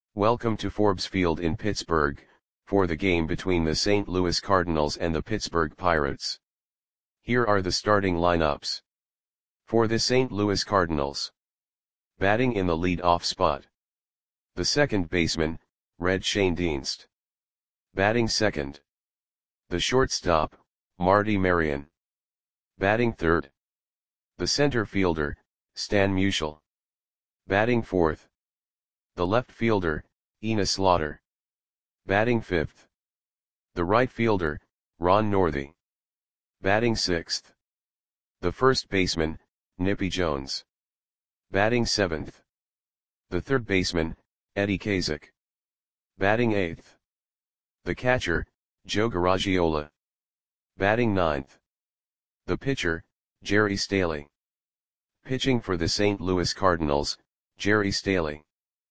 Welcome to Forbes Field in Pittsburgh, for the game between the St. Louis Cardinals and the Pittsburgh Pirates. Here are the starting lineups. For the St. Louis Cardinals. Batting in the lead-off spot. The second baseman, Red Schoendienst. Batting second. The shortstop, Marty Marion. Batting third. The center fielder, Stan Musial. Batting fourth. The left fielder, Ina Slaughter. Batting fifth. The right fielder, Ron Northey. Batting sixth. The first baseman, Nippy Jones. Batting seventh. The third baseman, Eddie Kazak. Batting eighth. The catcher, Joe Garagiola. Batting ninth. The pitcher, Jerry Staley. Pitching for the St. Louis Cardinals, Jerry Staley.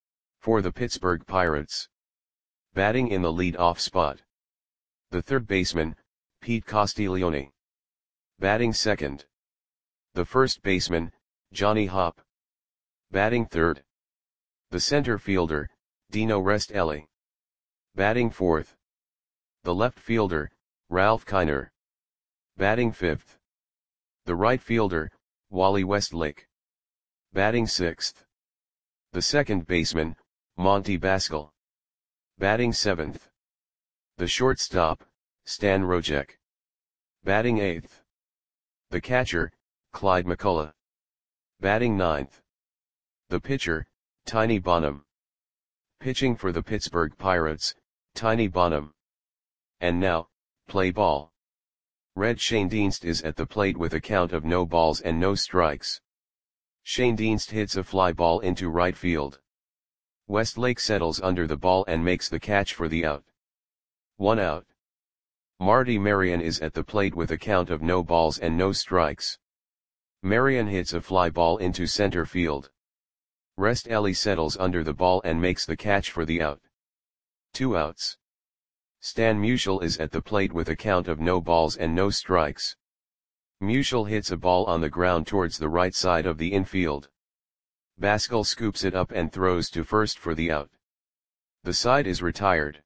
For the Pittsburgh Pirates. Batting in the lead-off spot. The third baseman, Pete Castiglione. Batting second. The first baseman, Johnny Hopp. Batting third. The center fielder, Dino Restelli. Batting fourth. The left fielder, Ralph Kiner. Batting fifth. The right fielder, Wally Westlake. Batting sixth. The second baseman, Monty Baskel. Batting seventh. The shortstop, Stan Rojek. Batting eighth. The catcher, Clyde McCullough. Batting ninth. The pitcher, Tiny Bonham. Pitching for the Pittsburgh Pirates, Tiny Bonham. And now, play ball. Red Schoendienst is at the plate with a count of no balls and no strikes. Schoendienst hits a fly ball into right field. Westlake settles under the ball and makes the catch for the out. 1 out. Marty Marion is at the plate with a count of no balls and no strikes. Marion hits a fly ball into center field. Restelli settles under the ball and makes the catch for the out. 2 outs. Stan Musial is at the plate with a count of no balls and no strikes. Musial hits a ball on the ground towards the right side of the infield. Baskel scoops it up and throws to first for the out. The side is retired.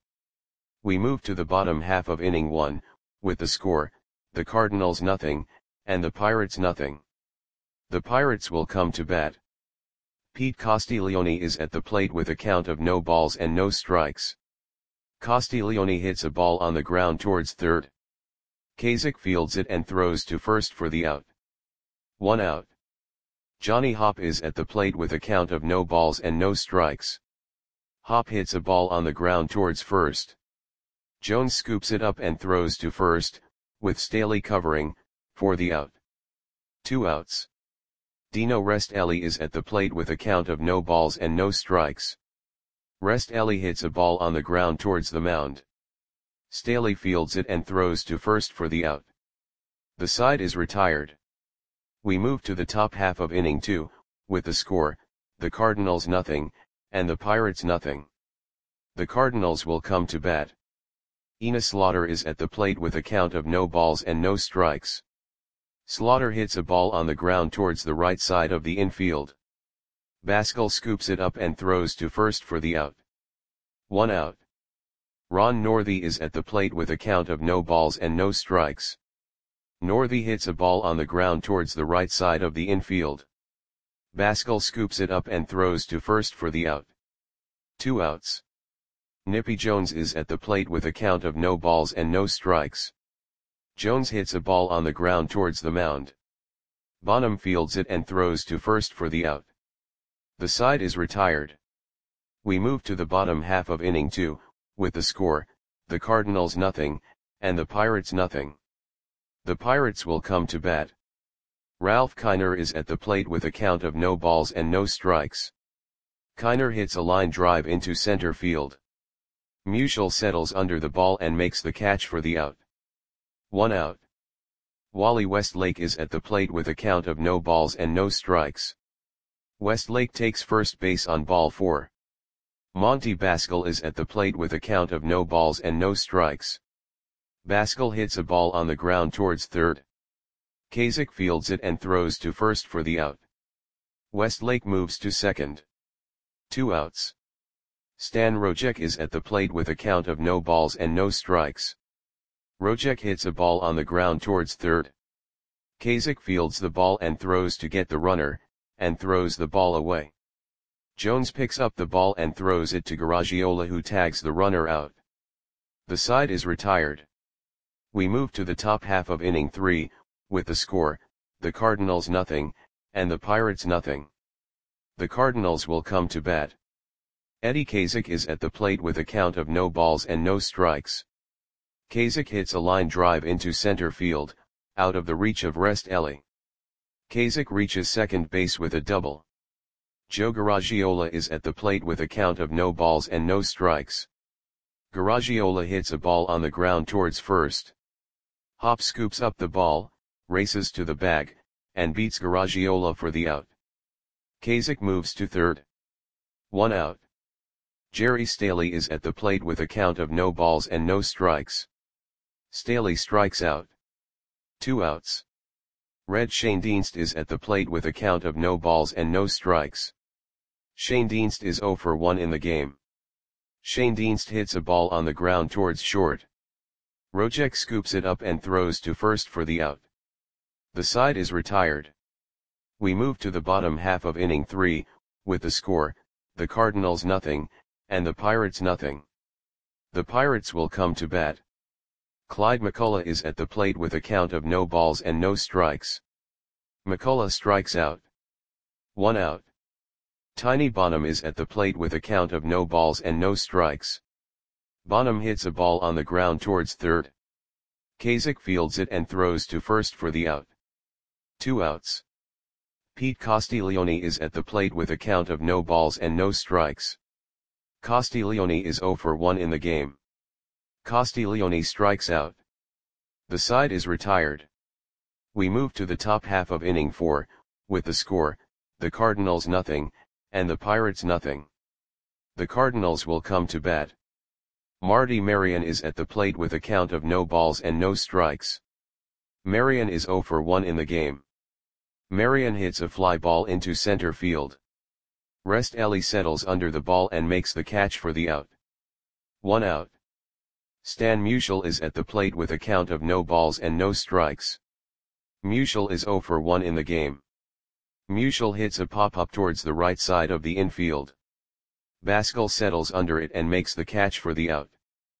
We move to the bottom half of inning 1, with the score, the Cardinals nothing, and the Pirates nothing. The Pirates will come to bat. Pete Castiglione is at the plate with a count of no balls and no strikes. Castiglione hits a ball on the ground towards third. Kazak fields it and throws to first for the out. 1 out. Johnny Hopp is at the plate with a count of no balls and no strikes. Hopp hits a ball on the ground towards first. Jones scoops it up and throws to first, with Staley covering, for the out. 2 outs. Dino Restelli is at the plate with a count of no balls and no strikes. Restelli hits a ball on the ground towards the mound. Staley fields it and throws to first for the out. The side is retired. We move to the top half of inning 2, with the score, the Cardinals nothing, and the Pirates nothing. The Cardinals will come to bat. Ina Slaughter is at the plate with a count of no balls and no strikes. Slaughter hits a ball on the ground towards the right side of the infield. Baskel scoops it up and throws to first for the out. 1 out. Ron Northey is at the plate with a count of no balls and no strikes. Northey hits a ball on the ground towards the right side of the infield. Baskel scoops it up and throws to first for the out. 2 outs. Nippy Jones is at the plate with a count of no balls and no strikes. Jones hits a ball on the ground towards the mound. Bonham fields it and throws to first for the out. The side is retired. We move to the bottom half of inning 2, with the score, the Cardinals nothing, and the Pirates nothing. The Pirates will come to bat. Ralph Kiner is at the plate with a count of no balls and no strikes. Kiner hits a line drive into center field. Musial settles under the ball and makes the catch for the out. 1 out. Wally Westlake is at the plate with a count of no balls and no strikes. Westlake takes first base on ball 4. Monty Baskel is at the plate with a count of no balls and no strikes. Baskel hits a ball on the ground towards third. Kazak fields it and throws to first for the out. Westlake moves to second. 2 outs. Stan Rojek is at the plate with a count of no balls and no strikes. Rojek hits a ball on the ground towards third. Kazik fields the ball and throws to get the runner, and throws the ball away. Jones picks up the ball and throws it to Garagiola, who tags the runner out. The side is retired. We move to the top half of inning 3, with the score, the Cardinals nothing, and the Pirates nothing. The Cardinals will come to bat. Eddie Kazik is at the plate with a count of no balls and no strikes. Kazik hits a line drive into center field, out of the reach of Rest Ellie. Kazik reaches second base with a double. Joe Garagiola is at the plate with a count of no balls and no strikes. Garagiola hits a ball on the ground towards first. Hop scoops up the ball, races to the bag, and beats Garagiola for the out. Kazik moves to third. 1 out. Jerry Staley is at the plate with a count of no balls and no strikes. Staley strikes out. 2 outs. Red Schoendienst is at the plate with a count of no balls and no strikes. Schoendienst is 0 for 1 in the game. Schoendienst hits a ball on the ground towards short. Rojek scoops it up and throws to first for the out. The side is retired. We move to the bottom half of inning 3, with the score, the Cardinals nothing, and the Pirates nothing. The Pirates will come to bat. Clyde McCullough is at the plate with a count of no balls and no strikes. McCullough strikes out. 1 out. Tiny Bonham is at the plate with a count of no balls and no strikes. Bonham hits a ball on the ground towards third. Kazik fields it and throws to first for the out. 2 outs. Pete Castiglione is at the plate with a count of no balls and no strikes. Castiglione is 0 for 1 in the game. Castiglione strikes out. The side is retired. We move to the top half of inning 4, with the score, the Cardinals nothing, and the Pirates nothing. The Cardinals will come to bat. Marty Marion is at the plate with a count of no balls and no strikes. Marion is 0 for 1 in the game. Marion hits a fly ball into center field. Rest Ellie settles under the ball and makes the catch for the out. 1 out. Stan Musial is at the plate with a count of no balls and no strikes. Musial is 0 for 1 in the game. Musial hits a pop-up towards the right side of the infield. Baskel settles under it and makes the catch for the out.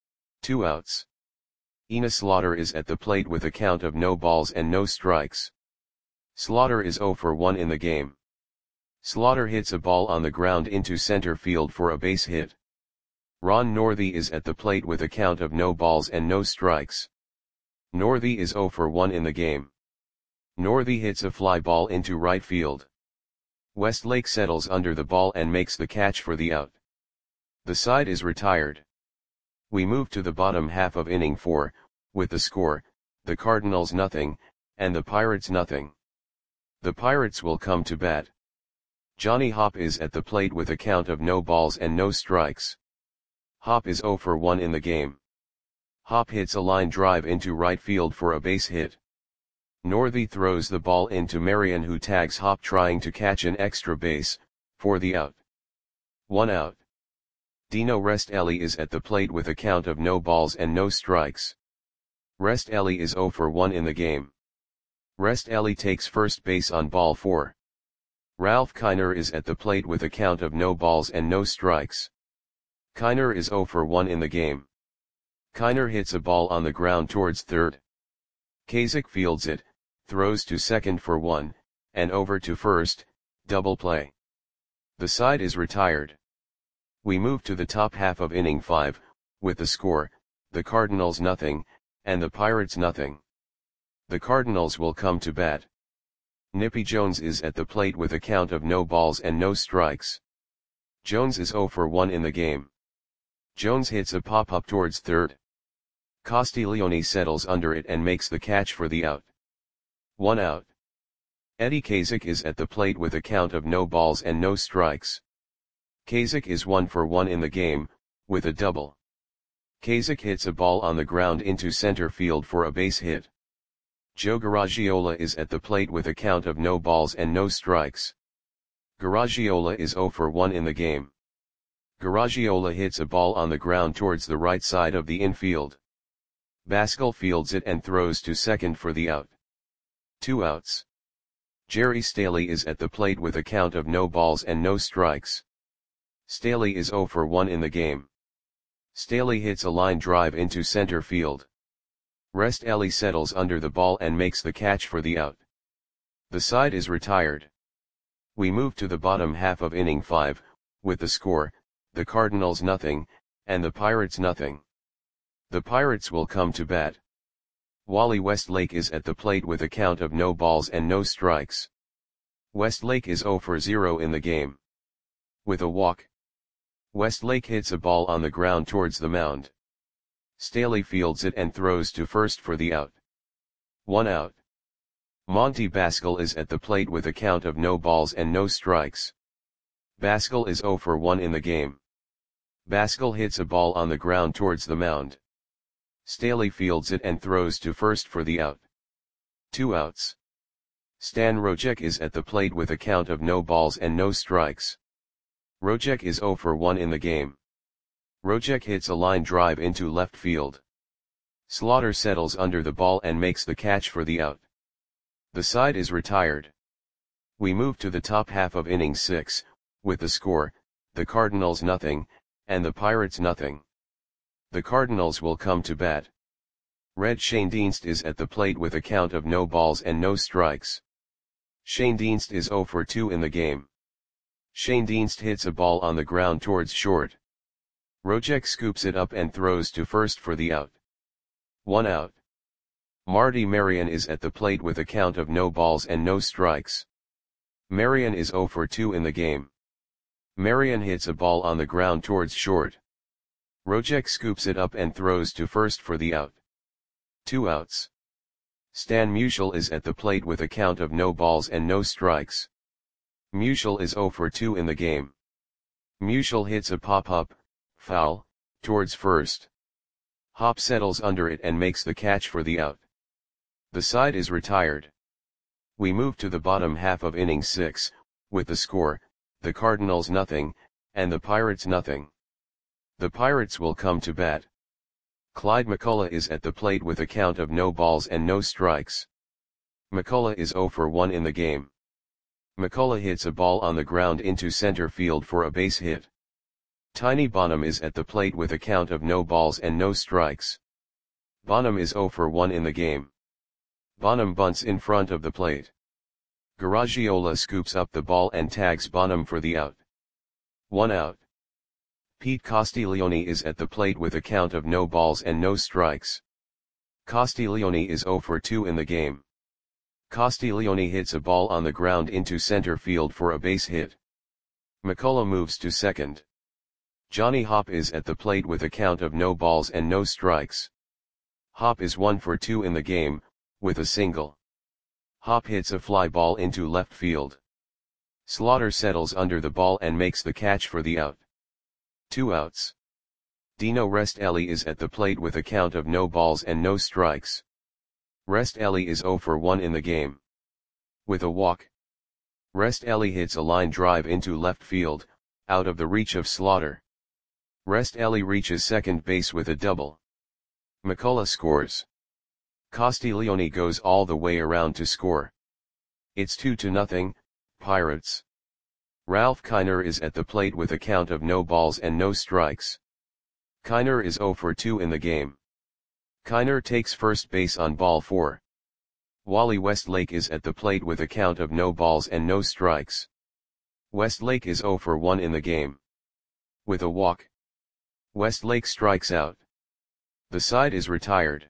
2 outs. Ina Slaughter is at the plate with a count of no balls and no strikes. Slaughter is 0 for 1 in the game. Slaughter hits a ball on the ground into center field for a base hit. Ron Northey is at the plate with a count of no balls and no strikes. Northey is 0 for 1 in the game. Northey hits a fly ball into right field. Westlake settles under the ball and makes the catch for the out. The side is retired. We move to the bottom half of inning 4, with the score, the Cardinals nothing, and the Pirates nothing. The Pirates will come to bat. Johnny Hop is at the plate with a count of no balls and no strikes. Hop is 0 for 1 in the game. Hop hits a line drive into right field for a base hit. Northey throws the ball into Marion, who tags Hop trying to catch an extra base, for the out. 1 out. Dino Rest Ellie is at the plate with a count of no balls and no strikes. Rest Ellie is 0 for 1 in the game. Rest Ellie takes first base on ball 4. Ralph Kiner is at the plate with a count of no balls and no strikes. Kiner is 0 for 1 in the game. Kiner hits a ball on the ground towards third. Kazik fields it, throws to second for 1, and over to first, double play. The side is retired. We move to the top half of inning 5, with the score, the Cardinals nothing, and the Pirates nothing. The Cardinals will come to bat. Nippy Jones is at the plate with a count of no balls and no strikes. Jones is 0 for 1 in the game. Jones hits a pop-up towards third. Castiglione settles under it and makes the catch for the out. 1 out. Eddie Kazik is at the plate with a count of no balls and no strikes. Kazik is 1 for 1 in the game, with a double. Kazik hits a ball on the ground into center field for a base hit. Joe Garagiola is at the plate with a count of no balls and no strikes. Garagiola is 0 for 1 in the game. Garagiola hits a ball on the ground towards the right side of the infield. Bascal fields it and throws to second for the out. 2 outs. Jerry Staley is at the plate with a count of no balls and no strikes. Staley is 0 for 1 in the game. Staley hits a line drive into center field. Restelli settles under the ball and makes the catch for the out. The side is retired. We move to the bottom half of inning 5, with the score, the Cardinals nothing, and the Pirates nothing. The Pirates will come to bat. Wally Westlake is at the plate with a count of no balls and no strikes. Westlake is 0 for 0 in the game. With a walk. Westlake hits a ball on the ground towards the mound. Staley fields it and throws to first for the out. 1 out. Monty Bascal is at the plate with a count of no balls and no strikes. Bascal is 0 for 1 in the game. Bascal hits a ball on the ground towards the mound. Staley fields it and throws to first for the out. 2 outs. Stan Rojek is at the plate with a count of no balls and no strikes. Rojek is 0 for 1 in the game. Rojek hits a line drive into left field. Slaughter settles under the ball and makes the catch for the out. The side is retired. We move to the top half of inning 6, with the score, the Cardinals nothing, and the Pirates nothing. The Cardinals will come to bat. Red Schoendienst is at the plate with a count of no balls and no strikes. Schoendienst is 0 for 2 in the game. Schoendienst hits a ball on the ground towards short. Rojek scoops it up and throws to first for the out. 1 out. Marty Marion is at the plate with a count of no balls and no strikes. Marion is 0 for 2 in the game. Marion hits a ball on the ground towards short. Rojek scoops it up and throws to first for the out. 2 outs. Stan Musial is at the plate with a count of no balls and no strikes. Musial is 0 for 2 in the game. Musial hits a pop-up, foul, towards first. Hop settles under it and makes the catch for the out. The side is retired. We move to the bottom half of inning 6, with the score, the Cardinals nothing, and the Pirates nothing. The Pirates will come to bat. Clyde McCullough is at the plate with a count of no balls and no strikes. McCullough is 0 for 1 in the game. McCullough hits a ball on the ground into center field for a base hit. Tiny Bonham is at the plate with a count of no balls and no strikes. Bonham is 0 for 1 in the game. Bonham bunts in front of the plate. Garagiola scoops up the ball and tags Bonham for the out. 1 out. Pete Castiglione is at the plate with a count of no balls and no strikes. Castiglione is 0 for 2 in the game. Castiglione hits a ball on the ground into center field for a base hit. McCullough moves to second. Johnny Hop is at the plate with a count of no balls and no strikes. Hop is 1 for 2 in the game, with a single. Hop hits a fly ball into left field. Slaughter settles under the ball and makes the catch for the out. 2 outs. Dino Restelli is at the plate with a count of no balls and no strikes. Restelli is 0 for 1 in the game. With a walk. Restelli hits a line drive into left field, out of the reach of Slaughter. Restelli reaches second base with a double. McCullough scores. Castiglione goes all the way around to score. It's 2-0, Pirates. Ralph Kiner is at the plate with a count of no balls and no strikes. Kiner is 0 for 2 in the game. Kiner takes first base on ball 4. Wally Westlake is at the plate with a count of no balls and no strikes. Westlake is 0 for 1 in the game. With a walk. Westlake strikes out. The side is retired.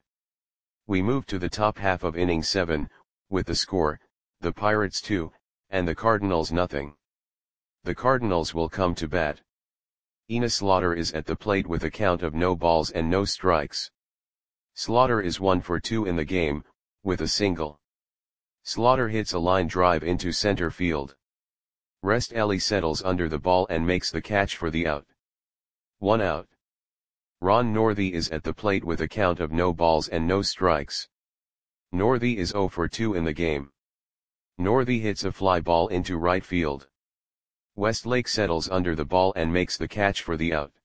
We move to the top half of inning 7, with the score, the Pirates 2, and the Cardinals nothing. The Cardinals will come to bat. Enos Slaughter is at the plate with a count of no balls and no strikes. Slaughter is 1 for 2 in the game, with a single. Slaughter hits a line drive into center field. Restelli settles under the ball and makes the catch for the out. 1 out. Ron Northey is at the plate with a count of no balls and no strikes. Northey is 0 for 2 in the game. Northey hits a fly ball into right field. Westlake settles under the ball and makes the catch for the out.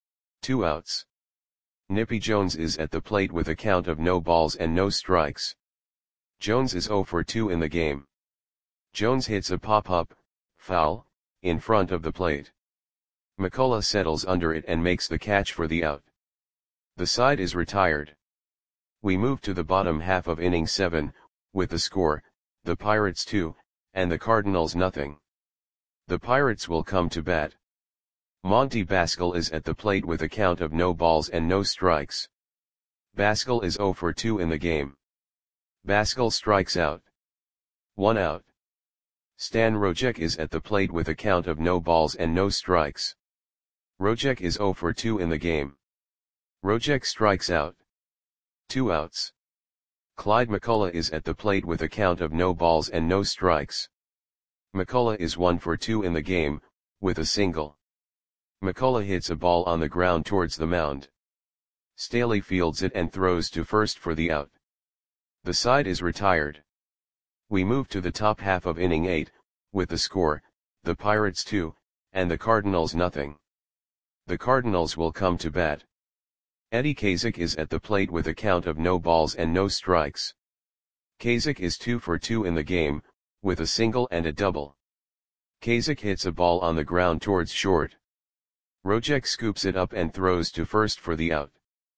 2 outs. Nippy Jones is at the plate with a count of no balls and no strikes. Jones is 0 for 2 in the game. Jones hits a pop-up, foul, in front of the plate. McCullough settles under it and makes the catch for the out. The side is retired. We move to the bottom half of inning 7, with the score, the Pirates 2, and the Cardinals nothing. The Pirates will come to bat. Monty Baskel is at the plate with a count of no balls and no strikes. Baskel is 0 for 2 in the game. Baskel strikes out. 1 out. Stan Rojek is at the plate with a count of no balls and no strikes. Rojek is 0 for 2 in the game. Rojek strikes out. 2 outs. Clyde McCullough is at the plate with a count of no balls and no strikes. McCullough is 1 for 2 in the game, with a single. McCullough hits a ball on the ground towards the mound. Staley fields it and throws to first for the out. The side is retired. We move to the top half of inning 8, with the score, the Pirates 2, and the Cardinals nothing. The Cardinals will come to bat. Eddie Kazak is at the plate with a count of no balls and no strikes. Kazak is 2 for 2 in the game, with a single and a double. Kazak hits a ball on the ground towards short. Rojek scoops it up and throws to first for the out.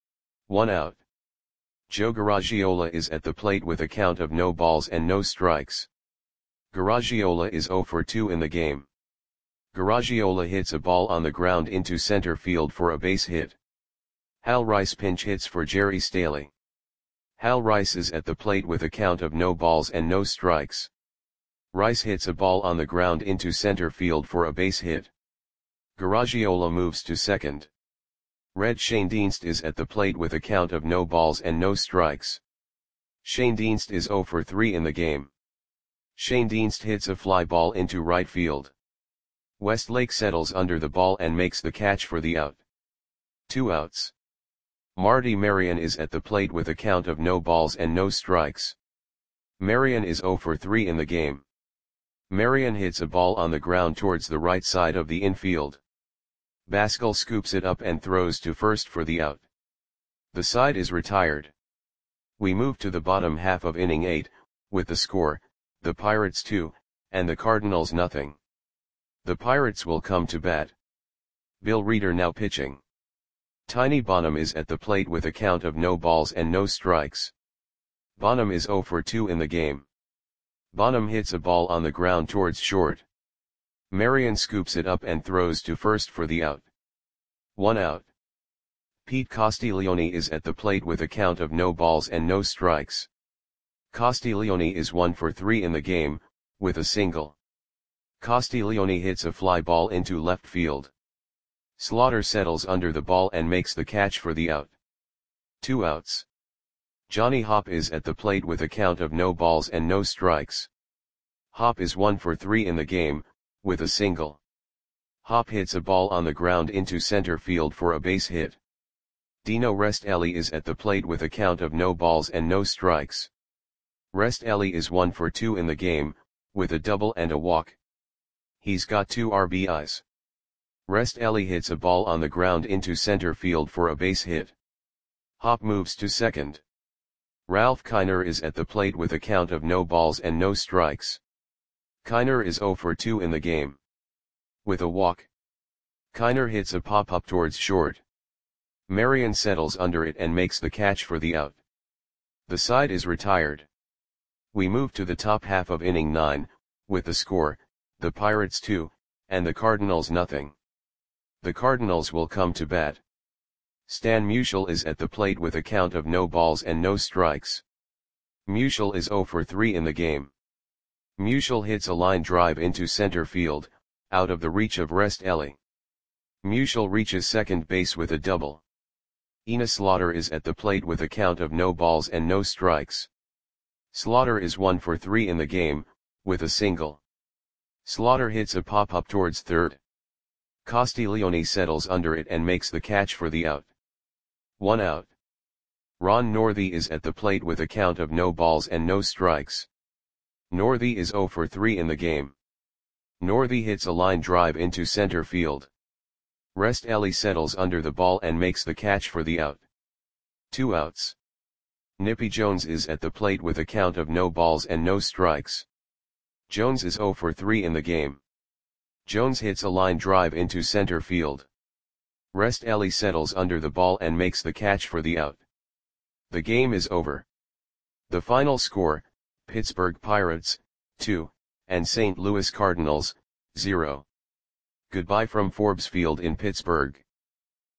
1 out. Joe Garagiola is at the plate with a count of no balls and no strikes. Garagiola is 0 for 2 in the game. Garagiola hits a ball on the ground into center field for a base hit. Hal Rice pinch hits for Jerry Staley. Hal Rice is at the plate with a count of no balls and no strikes. Rice hits a ball on the ground into center field for a base hit. Garagiola moves to second. Red Schoendienst is at the plate with a count of no balls and no strikes. Schoendienst is 0 for 3 in the game. Schoendienst hits a fly ball into right field. Westlake settles under the ball and makes the catch for the out. 2 outs. Marty Marion is at the plate with a count of no balls and no strikes. Marion is 0 for 3 in the game. Marion hits a ball on the ground towards the right side of the infield. Baskel scoops it up and throws to first for the out. The side is retired. We move to the bottom half of inning 8, with the score, the Pirates 2, and the Cardinals nothing. The Pirates will come to bat. Bill Reeder now pitching. Tiny Bonham is at the plate with a count of no balls and no strikes. Bonham is 0 for 2 in the game. Bonham hits a ball on the ground towards short. Marion scoops it up and throws to first for the out. 1 out. Pete Castiglione is at the plate with a count of no balls and no strikes. Castiglione is 1 for 3 in the game, with a single. Castiglione hits a fly ball into left field. Slaughter settles under the ball and makes the catch for the out. 2 outs. Johnny Hopp is at the plate with a count of no balls and no strikes. Hopp is 1 for 3 in the game, with a single. Hopp hits a ball on the ground into center field for a base hit. Dino Restelli is at the plate with a count of no balls and no strikes. Restelli is 1 for 2 in the game, with a double and a walk. He's got 2 RBIs. Restelli hits a ball on the ground into center field for a base hit. Hopp moves to second. Ralph Kiner is at the plate with a count of no balls and no strikes. Kiner is 0 for 2 in the game. With a walk. Kiner hits a pop-up towards short. Marion settles under it and makes the catch for the out. The side is retired. We move to the top half of inning 9, with the score, the Pirates 2, and the Cardinals nothing. The Cardinals will come to bat. Stan Musial is at the plate with a count of no balls and no strikes. Musial is 0 for 3 in the game. Musial hits a line drive into center field, out of the reach of Restelli. Musial reaches second base with a double. Ina Slaughter is at the plate with a count of no balls and no strikes. Slaughter is 1 for 3 in the game, with a single. Slaughter hits a pop-up towards third. Castiglione settles under it and makes the catch for the out. 1 out. Ron Northey is at the plate with a count of no balls and no strikes. Northey is 0 for 3 in the game. Northey hits a line drive into center field. Rest Ellie settles under the ball and makes the catch for the out. 2 outs. Nippy Jones is at the plate with a count of no balls and no strikes. Jones is 0 for 3 in the game. Jones hits a line drive into center field. Rest Ellie settles under the ball and makes the catch for the out. The game is over. The final score, Pittsburgh Pirates, 2, and St. Louis Cardinals, 0. Goodbye from Forbes Field in Pittsburgh.